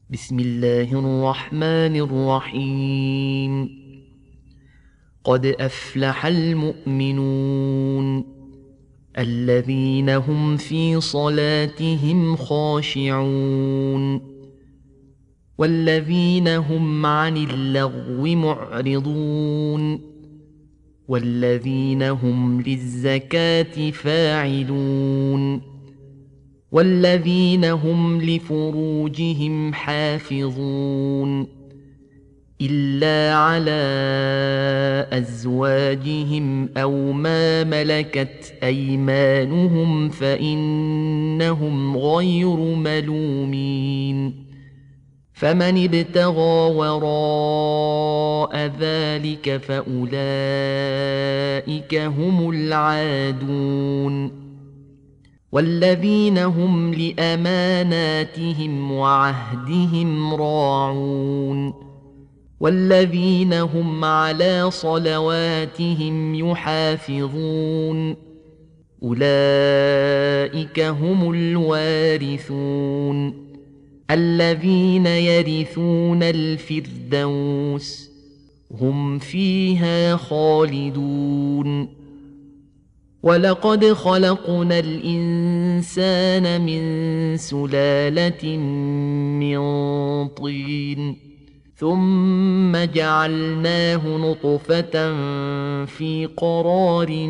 بسم الله الرحمن الرحيم. قد أفلح المؤمنون الذين هم في صلاتهم خاشعون والذين هم عن اللغو معرضون والذين هم للزكاة فاعلون والذين هم لفروجهم حافظون إلا على أزواجهم أو ما ملكت أيمانهم فإنهم غير ملومين. فمن ابتغى وراء ذلك فأولئك هم العادون. والذين هم لأماناتهم وعهدهم راعون والذين هم على صلواتهم يحافظون أولئك هم الوارثون الذين يرثون الفردوس هم فيها خالدون. ولقد خلقنا الإنسان من سلالة من طين ثم جعلناه نطفة في قرار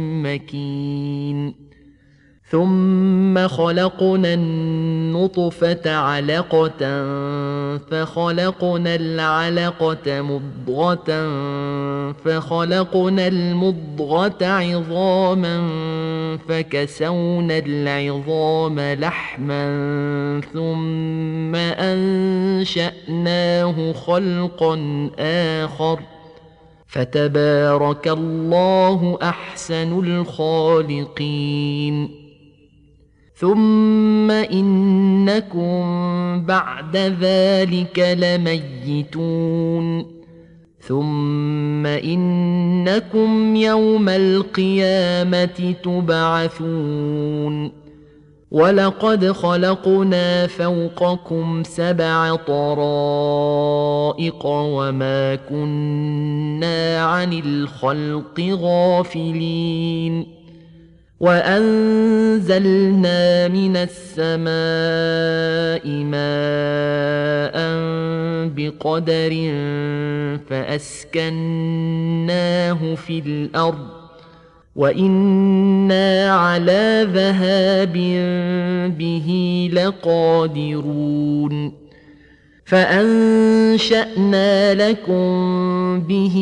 مكين ثم خلقنا النطفة علقة فخلقنا العلقة مضغة فخلقنا المضغة عظاما فكسونا العظام لحما ثم أنشأناه خلقا آخر فتبارك الله أحسن الخالقين. ثم إنكم بعد ذلك لميتون ثم إنكم يوم القيامة تبعثون. ولقد خلقنا فوقكم 7 طرائق وما كنا عن الخلق غافلين وأنزلنا من السماء ماء بقدر فأسكناه في الأرض وإنا على ذهاب به لقادرون. فأنشأنا لكم به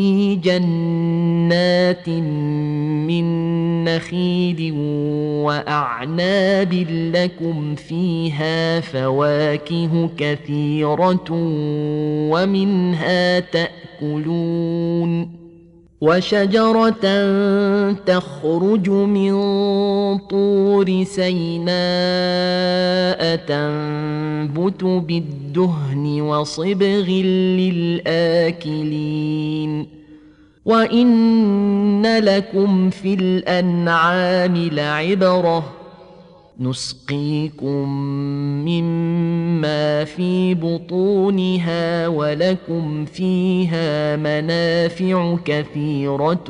جنات من نخيل وأعناب لكم فيها فواكه كثيرة ومنها تأكلون وشجرة تخرج من طور سيناء تنبت بالدهن وصبغ للآكلين وإن لكم في الأنعام لعبرة نسقيكم مما في بطونها ولكم فيها منافع كثيرة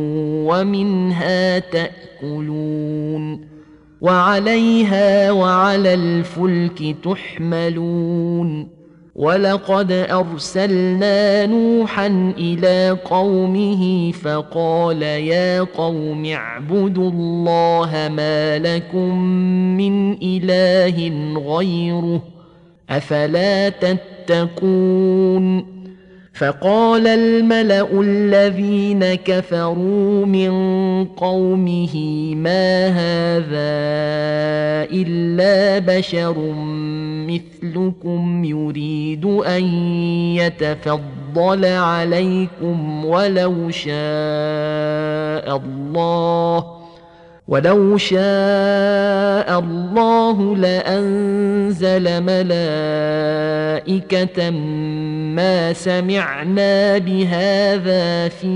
ومنها تأكلون وعليها وعلى الفلك تحملون. ولقد أرسلنا نوحا إلى قومه فقال يا قوم اعبدوا الله ما لكم من إله غيره أفلا تتقون. فقال الملأ الذين كفروا من قومه ما هذا إلا بشر مثلكم يريد أن يتفضل عليكم ولو شاء الله لأنزل ملائكة ما سمعنا بهذا في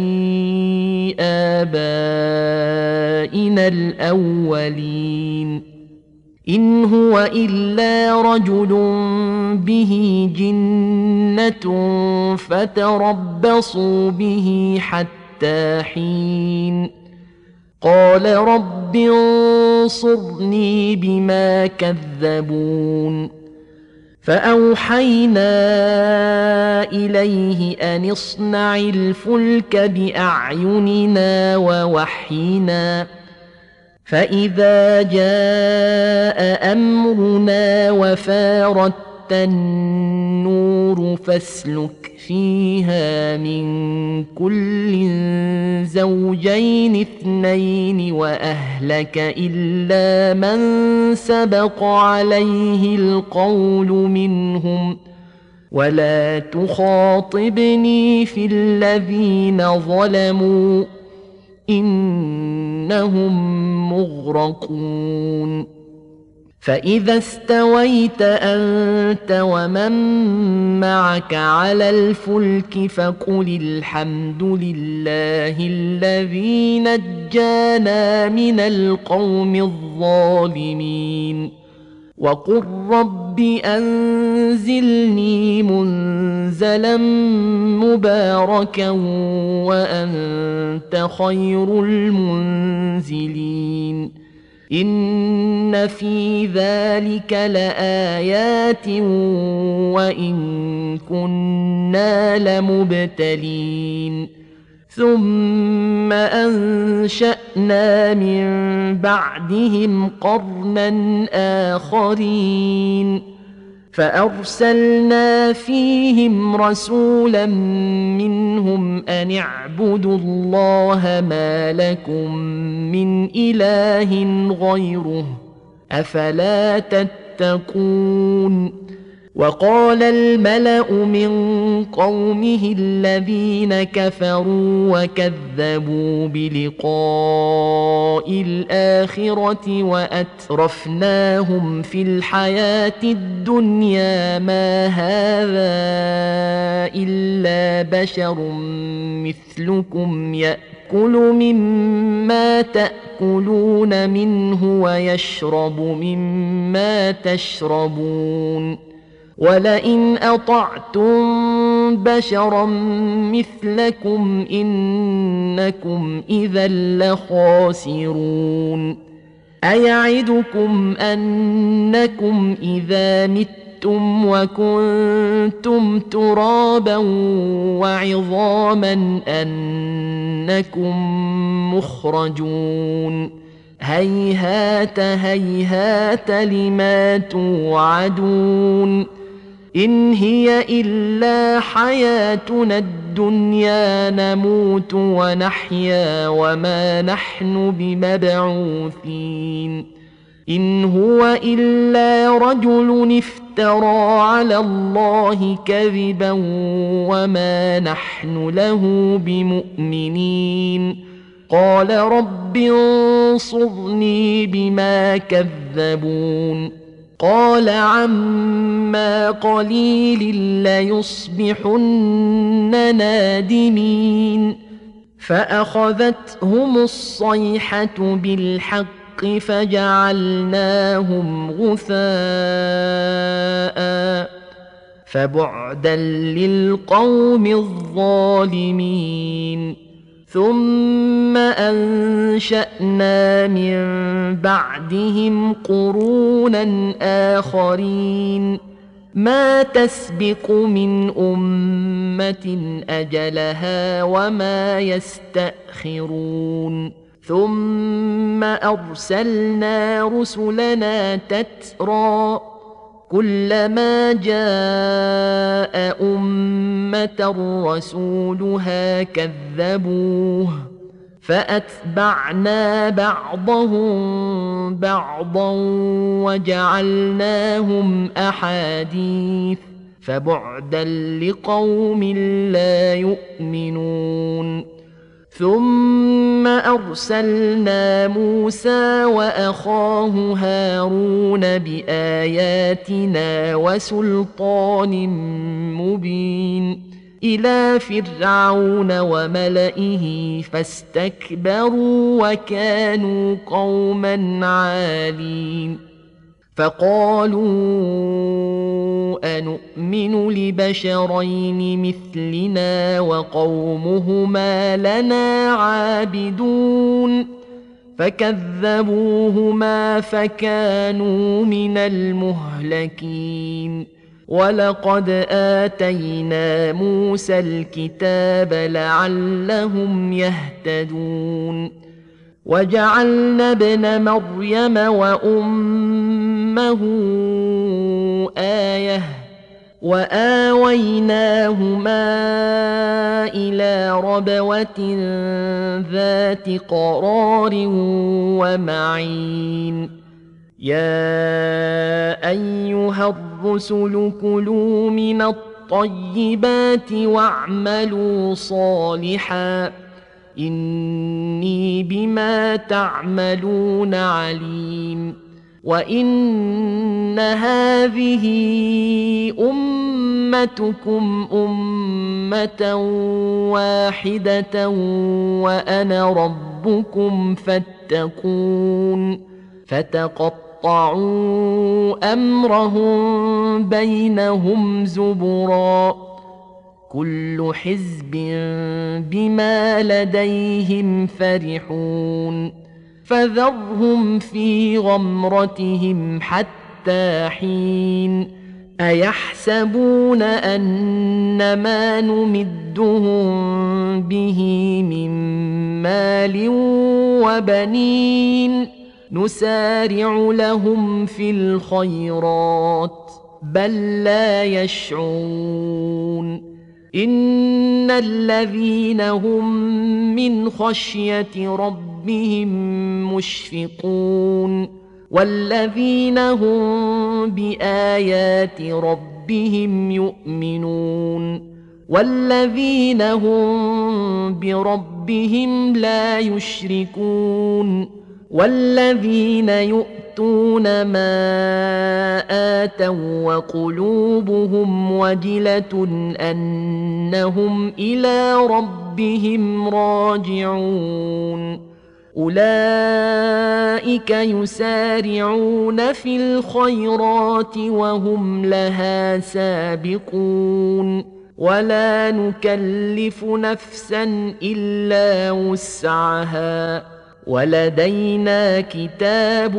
آبائنا الأولين إن هو إلا رجل به جنة فتربصوا به حتى حين قال رب انصرني بما كذبون فأوحينا إليه أن اصنع الفلك بأعيننا ووحينا فإذا جاء أمرنا وفارت النور فاسلك فيها من كل زوجين اثنين وأهلك إلا من سبق عليه القول منهم ولا تخاطبني في الذين ظلموا إنهم مغرقون فإذا استويت أنت ومن معك على الفلك فقل الحمد لله الذي نجانا من القوم الظالمين وقل رب أنزلني منزلا مباركا وأنت خير المنزلين إن في ذلك لآيات وإن كنا لمبتلين ثم أنشأنا من بعدهم قرنا آخرين فأرسلنا فيهم رسولا منهم أن اعبدوا الله ما لكم من إله غيره أفلا تتقون وقال الملأ من قومه الذين كفروا وكذبوا بلقاء الآخرة وأترفناهم في الحياة الدنيا ما هذا إلا بشر مثلكم يأكل مما تأكلون منه ويشرب مما تشربون ولئن أطعتم بشرا مثلكم إنكم إذا لخاسرون أيعدكم أنكم إذا متم وكنتم ترابا وعظاما أنكم مخرجون هيهات هيهات لما توعدون إن هي إلا حياتنا الدنيا نموت ونحيا وما نحن بمبعوثين إن هو إلا رجل افترى على الله كذبا وما نحن له بمؤمنين قال رب انصرني بما كذبون قال عما قليل ليصبحن نادمين فأخذتهم الصيحة بالحق فجعلناهم غثاء فبعدا للقوم الظالمين ثم أنشأنا من بعدهم قرونا آخرين ما تسبق من أمة أجلها وما يستأخرون ثم أرسلنا رسلنا تترى كلما جاء أمة رسولها كذبوه فأتبعنا بعضهم بعضا وجعلناهم أحاديث فبعدا لقوم لا يؤمنون ثم أرسلنا موسى وأخاه هارون بآياتنا وسلطان مبين إلى فرعون وملئه فاستكبروا وكانوا قوما عالين فقالوا أنؤمن لبشرين مثلنا وقومهما لنا عابدون فكذبوهما فكانوا من المهلكين ولقد آتينا موسى الكتاب لعلهم يهتدون وجعلنا ابن مريم وأمه آية وآويناهما إلى ربوة ذات قرار ومعين يا أيها الرسل كلوا من الطيبات واعملوا صالحا إني بما تعملون عليم وإن هذه أمتكم أمة واحدة وأنا ربكم فاتقون فتقطعوا أمرهم بينهم زبرا كل حزب بما لديهم فرحون فذرهم في غمرتهم حتى حين أيحسبون أن ما نمدهم به من مال وبنين نسارع لهم في الخيرات بل لا يشعرون إن الذين هم من خشية ربهم مشفقون والذين هم بآيات ربهم يؤمنون والذين هم بربهم لا يشركون والذين يؤتون ما آتوا وقلوبهم وجلة أنهم إلى ربهم راجعون أولئك يسارعون في الخيرات وهم لها سابقون ولا نكلف نفسا إلا وسعها ولدينا كتاب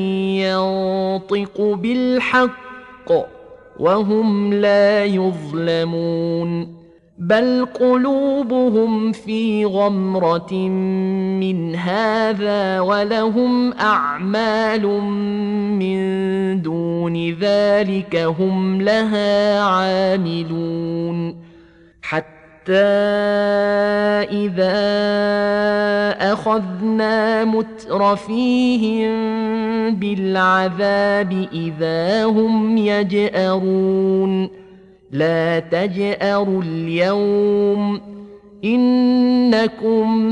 ينطق بالحق وهم لا يظلمون بل قلوبهم في غمرة من هذا ولهم أعمال من دون ذلك هم لها عاملون حتى إذا أخذنا مترفيهم بالعذاب إذا هم يجأرون لا تجأروا اليوم إنكم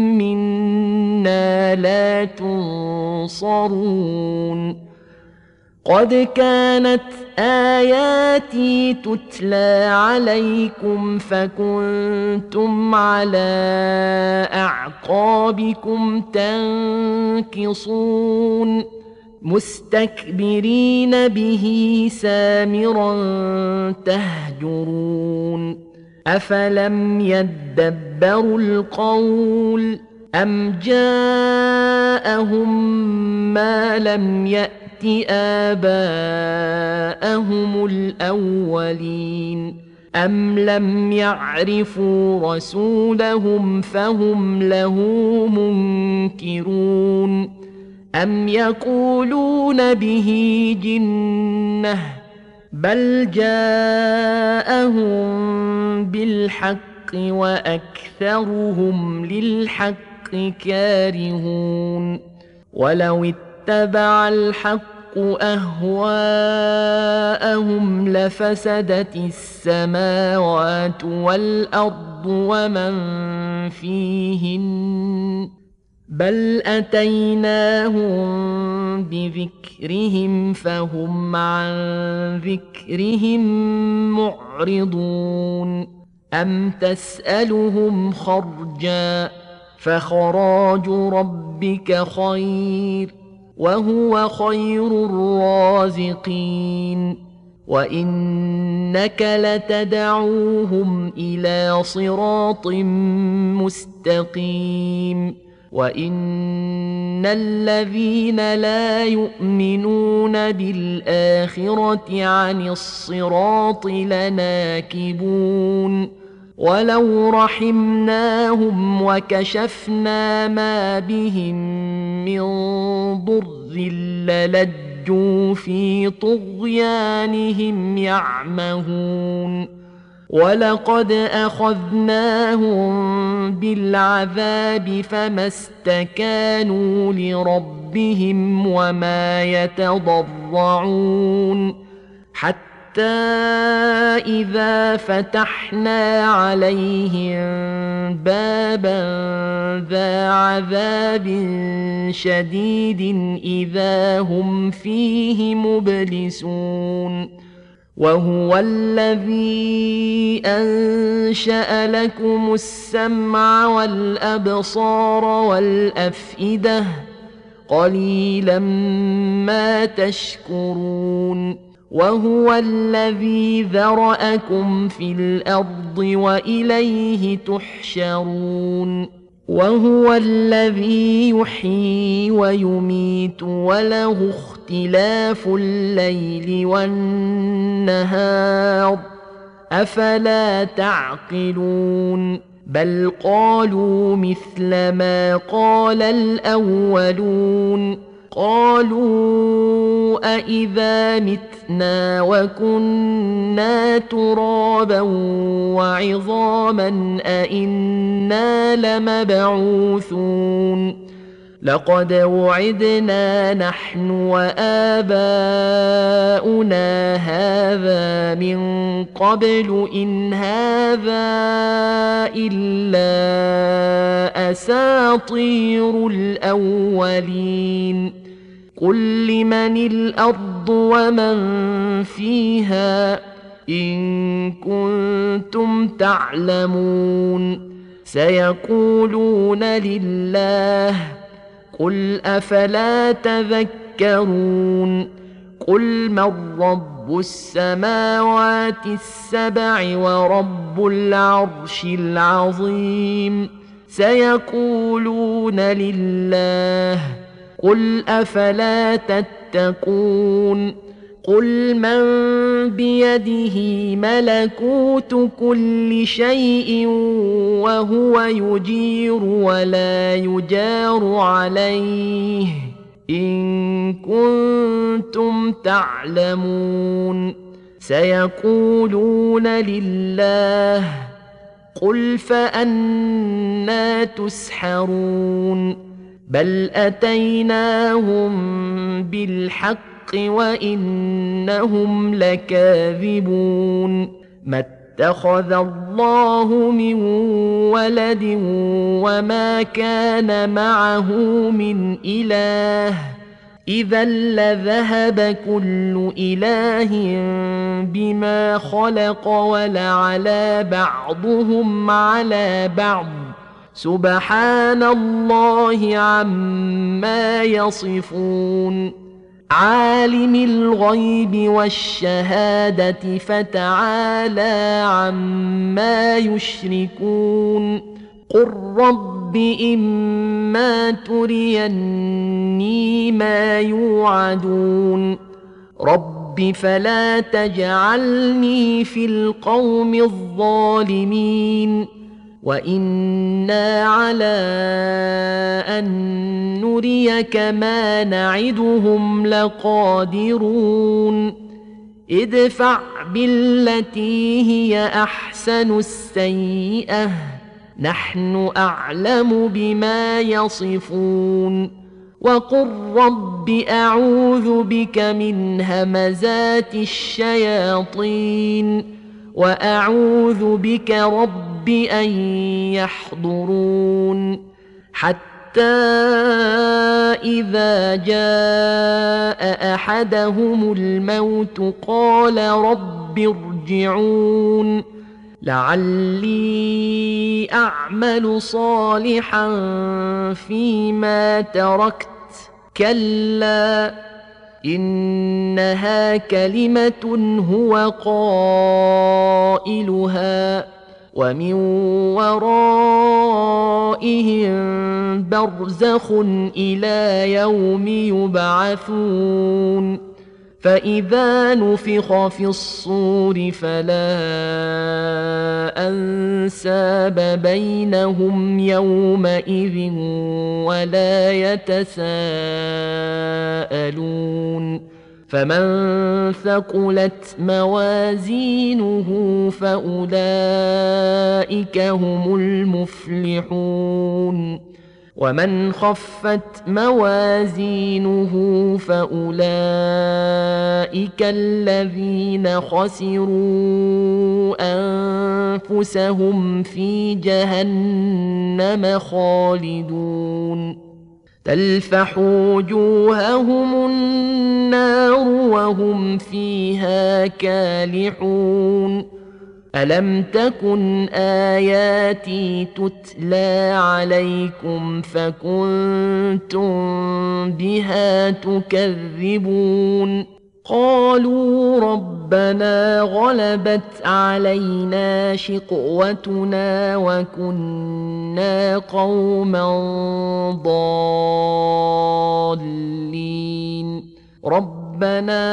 منا لا تنصرون قد كانت آياتي تتلى عليكم فكنتم على أعقابكم تنكصون مستكبرين به سامرا تهجرون أفلم يدبروا القول أم جاءهم ما لم يأت آباءهم الأولين أم لم يعرفوا رسولهم فهم له منكرون أم يقولون به جنة بل جاءهم بالحق وأكثرهم للحق كارهون ولو اتبع الحق أهواءهم لفسدت السماوات والأرض ومن فيهن بل أتيناهم بذكرهم فهم عن ذكرهم معرضون أم تسألهم خرجا فخراج ربك خير وهو خير الرازقين وإنك لتدعوهم إلى صراط مستقيم وإن الذين لا يؤمنون بالآخرة عن الصراط لناكبون ولو رحمناهم وكشفنا ما بهم من ضر للجوا في طغيانهم يعمهون ولقد أخذناهم بالعذاب فما استكانوا لربهم وما يتضرعون حتى إذا فتحنا عليهم بابا ذا عذاب شديد إذا هم فيه مبلسون وهو الذي أنشأ لكم السمع والأبصار والأفئدة قليلا ما تشكرون وهو الذي ذرأكم في الأرض وإليه تحشرون وهو الذي يحيي ويميت وله اختلاف الليل والنهار أفلا تعقلون بل قالوا مثل ما قال الأولون قالوا أإذا متنا وكنا ترابا وعظاما أإنا لمبعوثون لقد وعدنا نحن وآباؤنا هذا من قبل إن هذا إلا أساطير الأولين قل لمن الأرض ومن فيها إن كنتم تعلمون سيقولون لله قل أفلا تذكرون قل من رب السماوات السبع ورب العرش العظيم سيقولون لله قل أفلا تتقون قل من بيده ملكوت كل شيء وهو يجير ولا يجار عليه إن كنتم تعلمون سيقولون لله قل فأنى تسحرون بل أتيناهم بالحق وإنهم لكاذبون ما اتخذ الله من ولد وما كان معه من إله إذا لذهب كل إله بما خلق ولعلى بعضهم على بعض سبحان الله عما يصفون عالم الغيب والشهادة فتعالى عما يشركون قل رب إما تريني ما يوعدون رب فلا تجعلني في القوم الظالمين وإنا على أن نريك ما نعدهم لقادرون ادفع بالتي هي أحسن السيئة نحن أعلم بما يصفون وقل رب أعوذ بك من همزات الشياطين وأعوذ بك رب أن يحضرون حتى إذا جاء أحدهم الموت قال رب ارجعون لعلي أعمل صالحا فيما تركت كلا إنها كلمة هو قائلها ومن ورائهم برزخ إلى يوم يبعثون فإذا نفخ في الصور فلا أنساب بينهم يومئذ ولا يتساءلون فمن ثقلت موازينه فأولئك هم المفلحون ومن خفت موازينه فأولئك الذين خسروا أنفسهم في جهنم خالدون تلفح وجوههم النار وهم فيها كالحون ألم تكن آياتي تتلى عليكم فكنتم بها تكذبون قالوا ربنا غلبت علينا شقوتنا وكنا قوما ضالين ربنا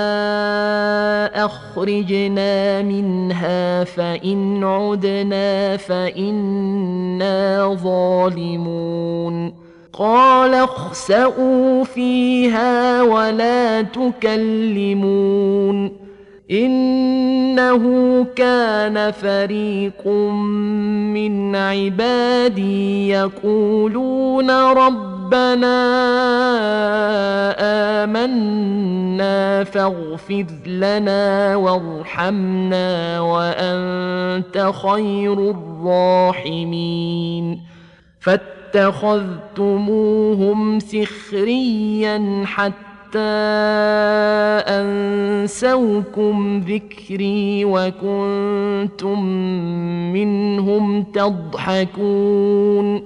أخرجنا منها فإن عدنا فإنا ظالمون قال اخسئوا فيها ولا تكلمون إنه كان فريق من عبادي يقولون ربنا آمنا فاغفر لنا وارحمنا وأنت خير الراحمين فاتخذتموهم سخريا حتى أنسوكم ذكري وكنتم منهم تضحكون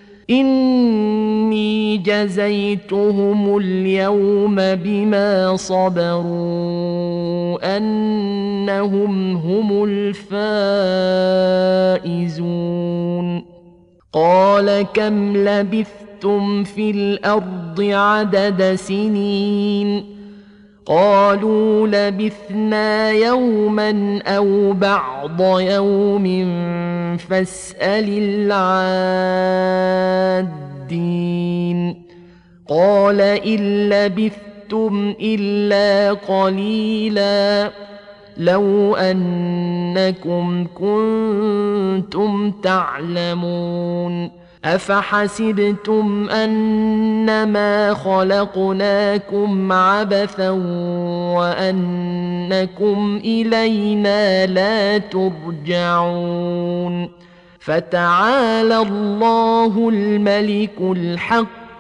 إني جزيتهم اليوم بما صبروا أنهم هم الفائزون قال كم لبثتم في الأرض عدد سنين قالوا لبثنا يوما أو بعض يوم فاسأل العادين قال إن لبثتم إلا قليلا لو أنكم كنتم تعلمون أفحسبتم أنما خلقناكم عبثا وأنكم إلينا لا ترجعون فتعالى الله الملك الحق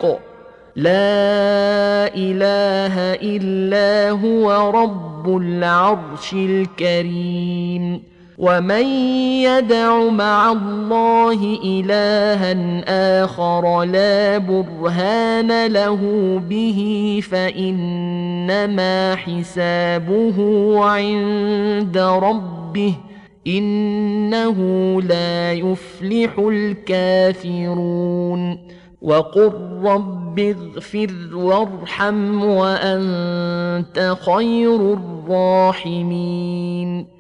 لا إله إلا هو رب العرش الكريم ومن يدع مع الله إلها آخر لا برهان له به فإنما حسابه عند ربه إنه لا يفلح الكافرون وقل رب اغفر وارحم وأنت خير الراحمين